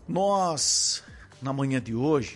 Nós, na manhã de hoje,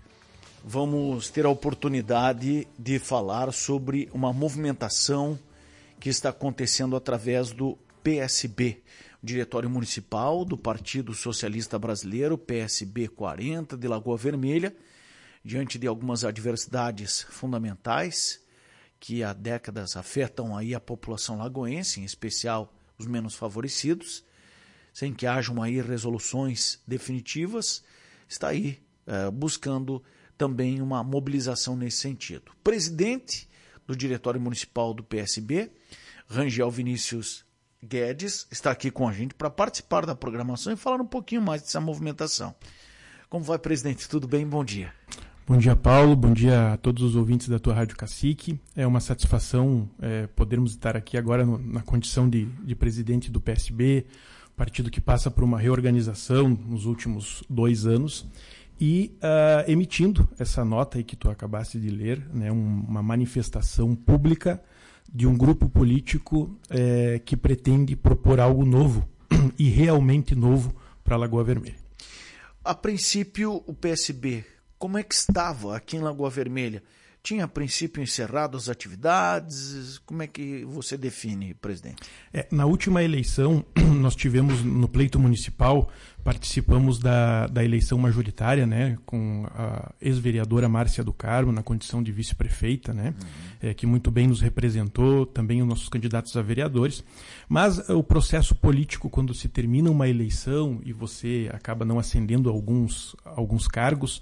vamos ter a oportunidade de falar sobre uma movimentação que está acontecendo através do PSB, o Diretório Municipal do Partido Socialista Brasileiro, PSB 40, de Lagoa Vermelha, diante de algumas adversidades fundamentais que há décadas afetam aí a população lagoense, em especial os menos favorecidos, sem que hajam aí resoluções definitivas, está aí buscando também uma mobilização nesse sentido. O presidente do Diretório Municipal do PSB, Rangel Vinícius Guedes, está aqui com a gente para participar da programação e falar um pouquinho mais dessa movimentação. Como vai, presidente? Tudo bem? Bom dia. Bom dia, Paulo. Bom dia a todos os ouvintes da tua Rádio Cacique. É uma satisfação podermos estar aqui agora na condição de presidente do PSB, partido que passa por uma reorganização nos últimos 2 anos, e emitindo essa nota aí que tu acabaste de ler, né, uma manifestação pública de um grupo político que pretende propor algo novo e realmente novo para a Lagoa Vermelha. A princípio, o PSB, como é que estava aqui em Lagoa Vermelha? Tinha, a princípio, encerrado as atividades? Como é que você define, presidente? Na última eleição, nós tivemos no pleito municipal, participamos da eleição majoritária, né, com a ex-vereadora Márcia do Carmo, na condição de vice-prefeita, né, que muito bem nos representou, também os nossos candidatos a vereadores. Mas o processo político, quando se termina uma eleição e você acaba não ascendendo alguns cargos,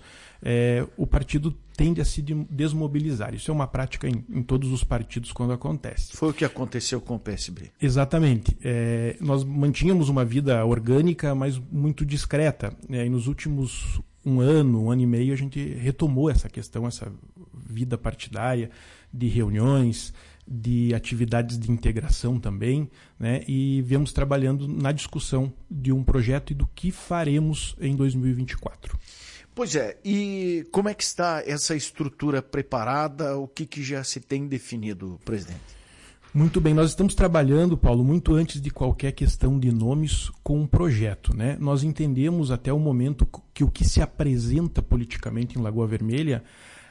o partido tende a se desmobilizar. Isso é uma prática em todos os partidos quando acontece. Foi o que aconteceu com o PSB. Exatamente. Nós mantínhamos uma vida orgânica, mas muito discreta. E nos últimos um ano e meio, a gente retomou essa questão, essa vida partidária, de reuniões, de atividades de integração também, né? E viemos trabalhando na discussão de um projeto e do que faremos em 2024. Pois é, e como é que está essa estrutura preparada? O que já se tem definido, presidente? Muito bem, nós estamos trabalhando, Paulo, muito antes de qualquer questão de nomes, com um projeto, né? Nós entendemos até o momento que o que se apresenta politicamente em Lagoa Vermelha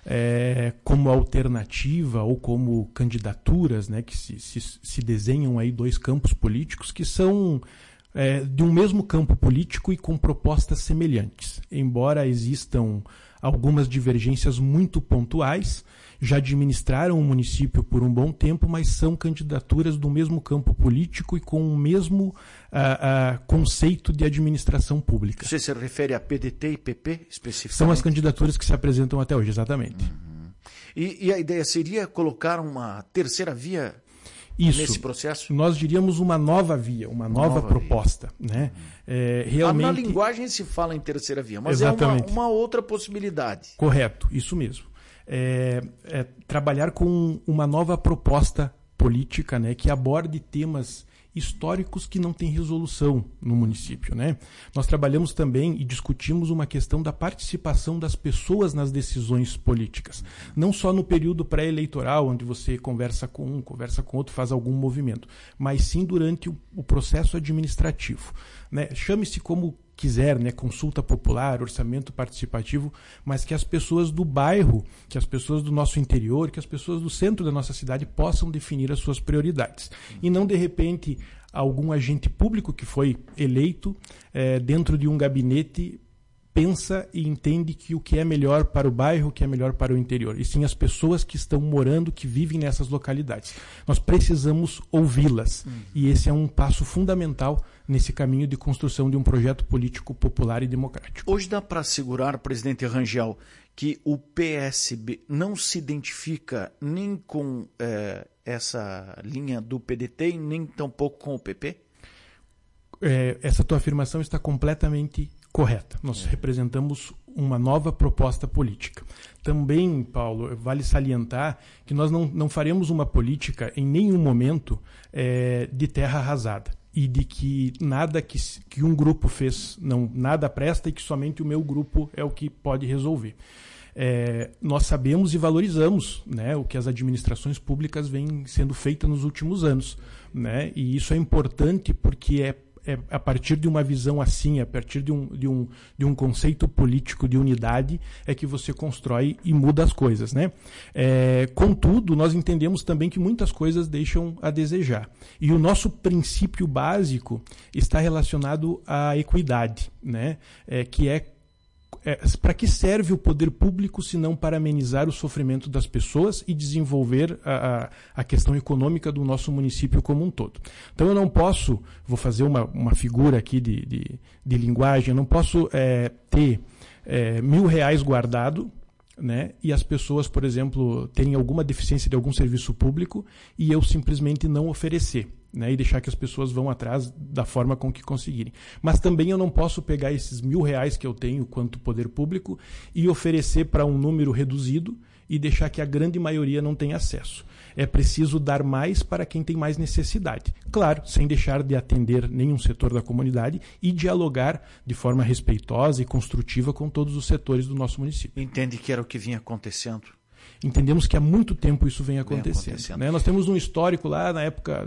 como alternativa ou como candidaturas, né, que se desenham aí 2 campos políticos que são de um mesmo campo político e com propostas semelhantes. Embora existam algumas divergências muito pontuais, já administraram o município por um bom tempo, mas são candidaturas do mesmo campo político e com o mesmo conceito de administração pública. Você se refere a PDT e PP especificamente? São as candidaturas que se apresentam até hoje, exatamente. Uhum. E a ideia seria colocar uma terceira via nesse processo? Nós diríamos uma nova via, uma nova proposta. Via. Né? Realmente... Na linguagem se fala em terceira via, mas exatamente. É uma outra possibilidade. Correto, isso mesmo. Trabalhar com uma nova proposta política, né, que aborde temas históricos que não têm resolução no município, né? Nós trabalhamos também e discutimos uma questão da participação das pessoas nas decisões políticas. Não só no período pré-eleitoral, onde você conversa com um, conversa com outro, faz algum movimento, mas sim durante o processo administrativo, né? Chame-se como quiser, né, consulta popular, orçamento participativo, mas que as pessoas do bairro, que as pessoas do nosso interior, que as pessoas do centro da nossa cidade possam definir as suas prioridades. E não, de repente, algum agente público que foi eleito dentro de um gabinete pensa e entende que o que é melhor para o bairro, o que é melhor para o interior, e sim as pessoas que estão morando, que vivem nessas localidades. Nós precisamos ouvi-las, e esse é um passo fundamental nesse caminho de construção de um projeto político popular e democrático. Hoje dá para assegurar, presidente Rangel, que o PSB não se identifica nem com essa linha do PDT, nem tampouco com o PP? Essa tua afirmação está completamente correta. Nós representamos uma nova proposta política. Também, Paulo, vale salientar que nós não faremos uma política em nenhum momento de terra arrasada e de que nada que um grupo fez nada presta e que somente o meu grupo é o que pode resolver. Nós sabemos e valorizamos, né, o que as administrações públicas vêm sendo feitas nos últimos anos, né, e isso é importante porque a partir de uma visão assim, a partir de um conceito político de unidade, é que você constrói e muda as coisas, né? Contudo, nós entendemos também que muitas coisas deixam a desejar. E o nosso princípio básico está relacionado à equidade, né? Para que serve o poder público se não para amenizar o sofrimento das pessoas e desenvolver a questão econômica do nosso município como um todo? Então eu não posso, vou fazer uma figura aqui de linguagem, eu não posso ter R$1.000 guardado, né, e as pessoas, por exemplo, terem alguma deficiência de algum serviço público e eu simplesmente não oferecer, né, e deixar que as pessoas vão atrás da forma com que conseguirem. Mas também eu não posso pegar esses R$1.000 que eu tenho quanto poder público e oferecer para um número reduzido e deixar que a grande maioria não tenha acesso. É preciso dar mais para quem tem mais necessidade. Claro, sem deixar de atender nenhum setor da comunidade e dialogar de forma respeitosa e construtiva com todos os setores do nosso município. Entende que era o que vinha acontecendo? Entendemos que há muito tempo isso vem acontecendo. Né? Nós temos um histórico lá na época,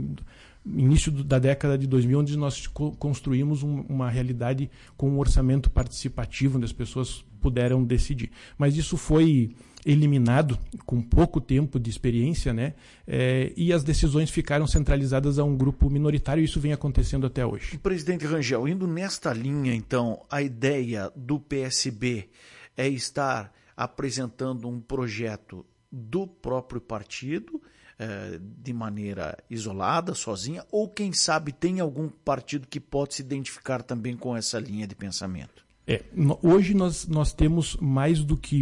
início da década de 2000, onde nós construímos uma realidade com um orçamento participativo, onde as pessoas puderam decidir. Mas isso foi eliminado com pouco tempo de experiência, né? E as decisões ficaram centralizadas a um grupo minoritário, e isso vem acontecendo até hoje. Presidente Rangel, indo nesta linha, então, a ideia do PSB é estar apresentando um projeto do próprio partido, de maneira isolada, sozinha, ou quem sabe tem algum partido que pode se identificar também com essa linha de pensamento? Hoje nós temos mais do que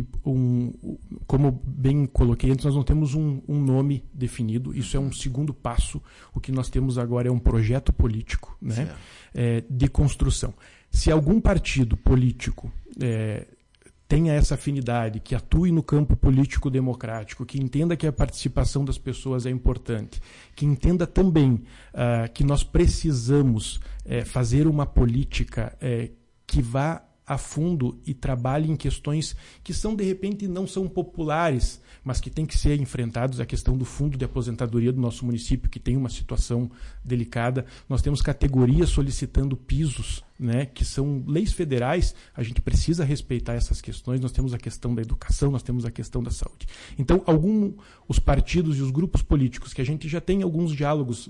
como bem coloquei antes, nós não temos um nome definido, isso é um segundo passo. O que nós temos agora é um projeto político, né, de construção. Se algum partido político tenha essa afinidade, que atue no campo político democrático, que entenda que a participação das pessoas é importante, que entenda também que nós precisamos fazer uma política que vá a fundo e trabalhe em questões que de repente não são populares, mas que têm que ser enfrentados. A questão do fundo de aposentadoria do nosso município, que tem uma situação delicada. Nós temos categorias solicitando pisos, né, que são leis federais. A gente precisa respeitar essas questões. Nós temos a questão da educação, nós temos a questão da saúde. Então, os partidos e os grupos políticos, que a gente já tem alguns diálogos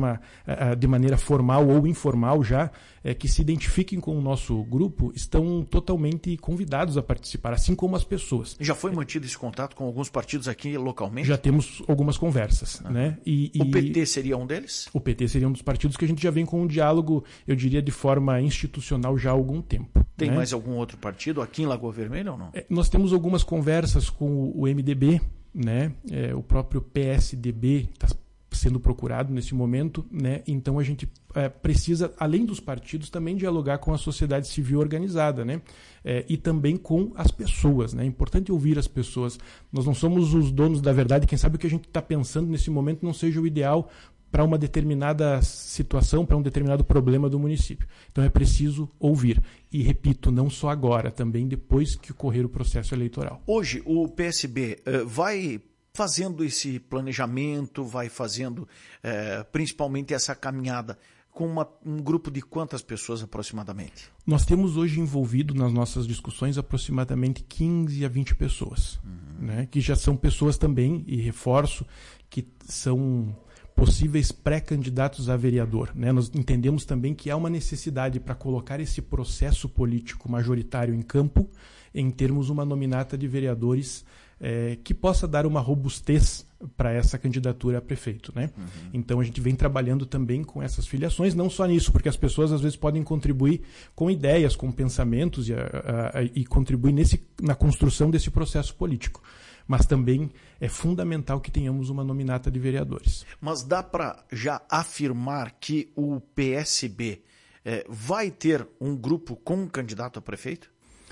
de maneira formal ou informal já, que se identifiquem com o nosso grupo, estão totalmente convidados a participar, assim como as pessoas. Já foi mantido esse contato com alguns partidos aqui localmente? Já temos algumas conversas. Né? O PT seria um deles? O PT seria um dos partidos que a gente já vem com um diálogo, eu diria, de forma institucional já há algum tempo. Tem, né? mais algum outro partido aqui em Lagoa Vermelha ou não? Nós temos algumas conversas com o MDB, né? O próprio PSDB está sendo procurado nesse momento, né? Então a gente precisa, além dos partidos, também dialogar com a sociedade civil organizada, né? E também com as pessoas, né? É importante ouvir as pessoas. Nós não somos os donos da verdade. Quem sabe o que a gente está pensando nesse momento não seja o ideal para uma determinada situação, para um determinado problema do município. Então é preciso ouvir. E, repito, não só agora, também depois que ocorrer o processo eleitoral. Hoje, o PSB vai fazendo esse planejamento, vai fazendo principalmente essa caminhada com um grupo de quantas pessoas aproximadamente? Nós temos hoje envolvido nas nossas discussões aproximadamente 15 a 20 pessoas, né, que já são pessoas também, e reforço, que são possíveis pré-candidatos a vereador, né? Nós entendemos também que há uma necessidade para colocar esse processo político majoritário em campo, em termos uma nominata de vereadores que possa dar uma robustez para essa candidatura a prefeito, né? Então a gente vem trabalhando também com essas filiações, não só nisso, porque as pessoas às vezes podem contribuir com ideias, com pensamentos e contribuir na construção desse processo político. Mas também é fundamental que tenhamos uma nominata de vereadores. Mas dá para já afirmar que o PSB vai ter um grupo com um candidato a prefeito?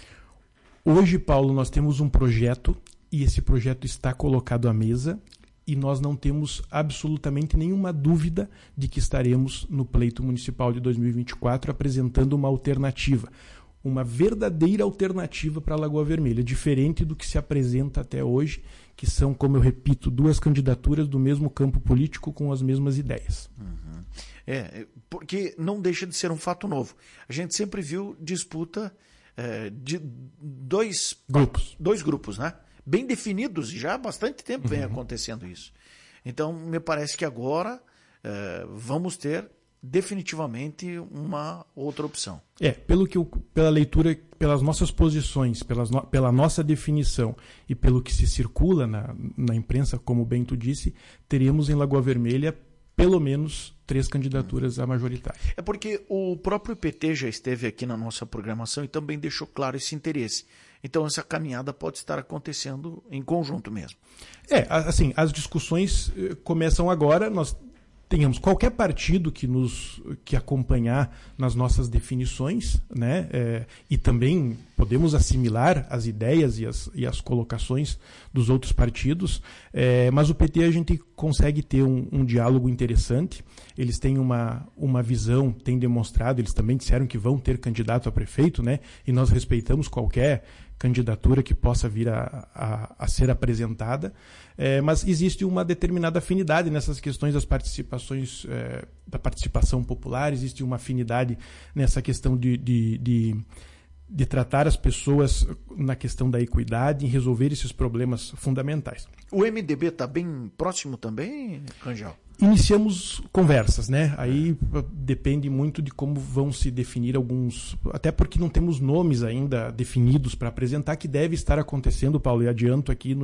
Hoje, Paulo, nós temos um projeto, e esse projeto está colocado à mesa, e nós não temos absolutamente nenhuma dúvida de que estaremos no pleito municipal de 2024 apresentando uma alternativa. uma verdadeira alternativa para a Lagoa Vermelha, diferente do que se apresenta até hoje, que são, como eu repito, 2 candidaturas do mesmo campo político com as mesmas ideias. Uhum. Porque não deixa de ser um fato novo. A gente sempre viu disputa de dois grupos, né? Bem definidos, e já há bastante tempo vem acontecendo isso. Então, me parece que agora vamos ter definitivamente uma outra opção. Pela leitura, pelas nossas posições, pela nossa definição e pelo que se circula na imprensa, como o Bento disse, teríamos em Lagoa Vermelha pelo menos 3 candidaturas à majoritária. É porque o próprio PT já esteve aqui na nossa programação e também deixou claro esse interesse. Então essa caminhada pode estar acontecendo em conjunto mesmo. Assim, as discussões começam agora. Nós tenhamos qualquer partido que acompanhar nas nossas definições, né? E também podemos assimilar as ideias e as colocações dos outros partidos, mas o PT a gente consegue ter um diálogo interessante. Eles têm uma visão, têm demonstrado, eles também disseram que vão ter candidato a prefeito, né? E nós respeitamos qualquer candidatura que possa vir a ser apresentada, mas existe uma determinada afinidade nessas questões das participações, da participação popular, existe uma afinidade nessa questão de tratar as pessoas na questão da equidade, em resolver esses problemas fundamentais. O MDB está bem próximo também, Rangel? Iniciamos conversas, né? Aí depende muito de como vão se definir alguns, até porque não temos nomes ainda definidos para apresentar, que deve estar acontecendo, Paulo, e adianto aqui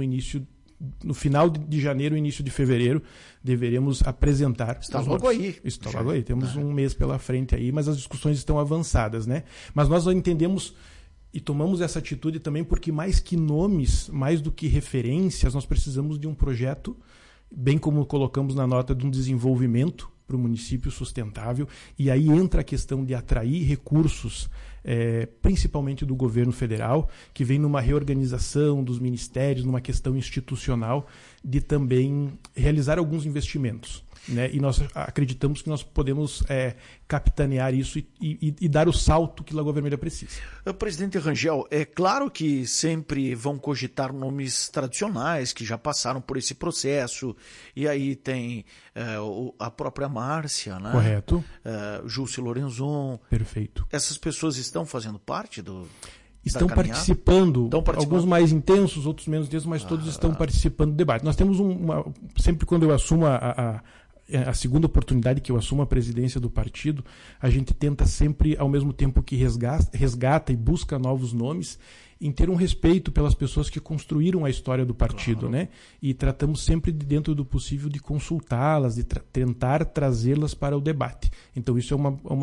no final de janeiro, início de fevereiro, deveremos apresentar. Está logo aí. Está logo aí. Temos um mês pela frente aí, mas as discussões estão avançadas, né? Mas nós entendemos e tomamos essa atitude também porque mais que nomes, mais do que referências, nós precisamos de um projeto, bem como colocamos na nota, de um desenvolvimento para o município sustentável, e aí entra a questão de atrair recursos, principalmente do governo federal, que vem numa reorganização dos ministérios, numa questão institucional, de também realizar alguns investimentos. Né? E nós acreditamos que nós podemos capitanear isso e dar o salto que Lagoa Vermelha precisa. Presidente Rangel, é claro que sempre vão cogitar nomes tradicionais que já passaram por esse processo, e aí tem a própria Márcia, né? Correto. Júcio Lorenzon. Perfeito. Essas pessoas estão fazendo parte Estão participando, alguns mais intensos, outros menos intensos, mas todos estão participando do debate. Nós temos sempre quando eu assumo a segunda oportunidade que eu assumo a presidência do partido, a gente tenta sempre, ao mesmo tempo que resgata e busca novos nomes, em ter um respeito pelas pessoas que construíram a história do partido, claro, né? E tratamos sempre, dentro do possível, de consultá-las, de tentar trazê-las para o debate. Então isso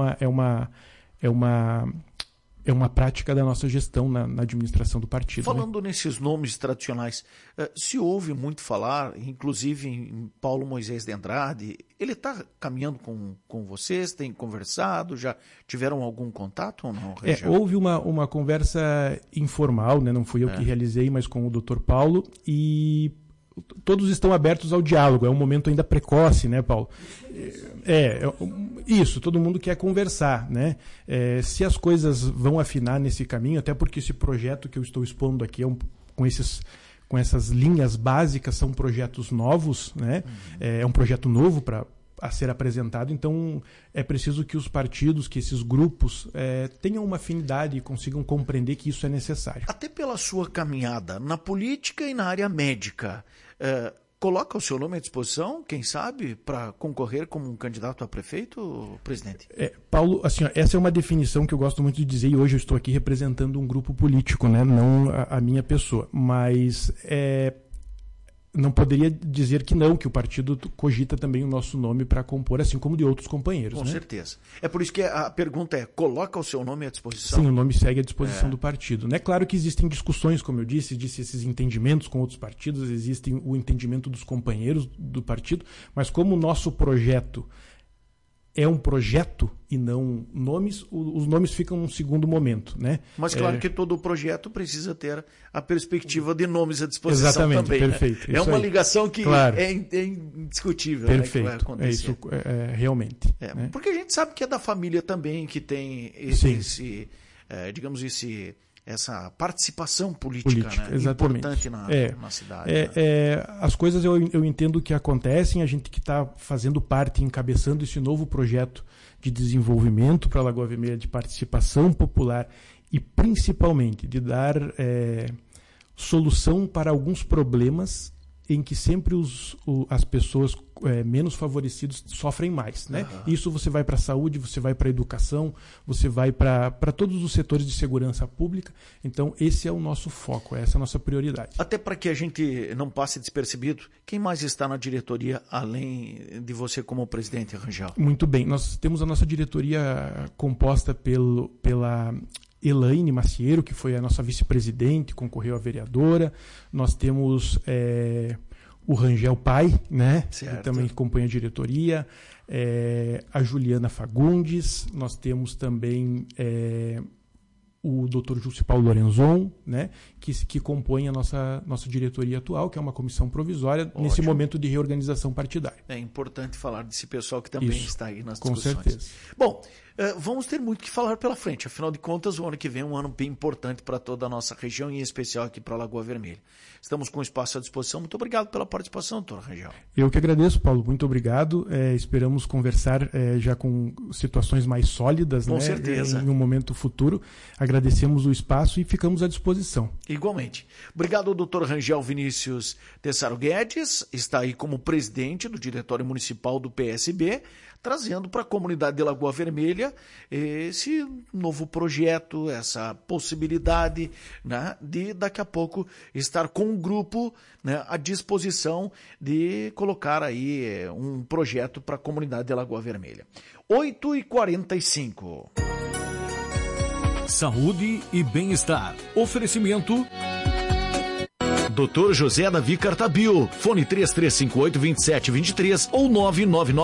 é uma prática da nossa gestão na administração do partido. Falando, né, nesses nomes tradicionais, se ouve muito falar, inclusive em Paulo Moisés de Andrade. Ele está caminhando com vocês, tem conversado, já tiveram algum contato ou não, Rangel? Houve uma conversa informal, né? Não fui eu que realizei, mas com o Dr. Paulo, e todos estão abertos ao diálogo. É um momento ainda precoce, né, Paulo? Isso, todo mundo quer conversar, né? Se as coisas vão afinar nesse caminho, até porque esse projeto que eu estou expondo aqui com essas linhas básicas são projetos novos, né? É um projeto novo a ser apresentado, então é preciso que os partidos, que esses grupos tenham uma afinidade e consigam compreender que isso é necessário. Até pela sua caminhada na política e na área médica, coloca o seu nome à disposição, quem sabe, para concorrer como um candidato a prefeito, presidente? Paulo, assim, essa é uma definição que eu gosto muito de dizer, e hoje eu estou aqui representando um grupo político, né? Não a minha pessoa, mas não poderia dizer que não, que o partido cogita também o nosso nome para compor, assim como de outros companheiros. Com certeza. É por isso que a pergunta é, coloca o seu nome à disposição? Sim, o nome segue à disposição do partido. É claro que existem discussões, como eu disse esses entendimentos com outros partidos, existem o entendimento dos companheiros do partido, mas como o nosso projeto é um projeto e não nomes, os nomes ficam num segundo momento, né? Mas claro que todo projeto precisa ter a perspectiva de nomes à disposição. Exatamente, também. Perfeito. É uma ligação que claro, é indiscutível, perfeito, né, que vai acontecer. Isso realmente. Porque a gente sabe que é da família também que tem esse digamos, essa participação política, né? Importante na cidade. As coisas eu entendo que acontecem, a gente que está fazendo parte, encabeçando esse novo projeto de desenvolvimento para a Lagoa Vermelha, de participação popular e principalmente de dar solução para alguns problemas em que sempre as pessoas menos favorecidas sofrem mais, né? Uhum. Isso você vai para a saúde, você vai para a educação, você vai para todos os setores de segurança pública. Então, esse é o nosso foco, essa é a nossa prioridade. Até para que a gente não passe despercebido, quem mais está na diretoria, além de você como presidente, Rangel? Muito bem, nós temos a nossa diretoria composta pela Elaine Macieiro, que foi a nossa vice-presidente, concorreu a vereadora. Nós temos o Rangel Pai, né? Que também compõe a diretoria. A Juliana Fagundes. Nós temos também o Dr. Júcio Paulo Lorenzon, né? Que compõe a nossa diretoria atual, que é uma comissão provisória. Ótimo. Nesse momento de reorganização partidária. É importante falar desse pessoal que também está aí nas discussões. Com certeza. Bom, vamos ter muito que falar pela frente. Afinal de contas, o ano que vem é um ano bem importante para toda a nossa região e em especial aqui para a Lagoa Vermelha. Estamos com o espaço à disposição. Muito obrigado pela participação, doutor Rangel. Eu que agradeço, Paulo. Muito obrigado. Esperamos conversar já com situações mais sólidas, com certeza. Em um momento futuro. Agradecemos o espaço e ficamos à disposição. Igualmente. Obrigado ao doutor Rangel Vinícius Tessaro Guedes, está aí como presidente do Diretório Municipal do PSB, trazendo para a comunidade de Lagoa Vermelha esse novo projeto, essa possibilidade, né, de daqui a pouco estar com um grupo, né, à disposição de colocar aí um projeto para a comunidade de Lagoa Vermelha. 8h45. Saúde e bem-estar. Oferecimento Dr. José Davi Cartabio. Fone 3358-2723 ou 999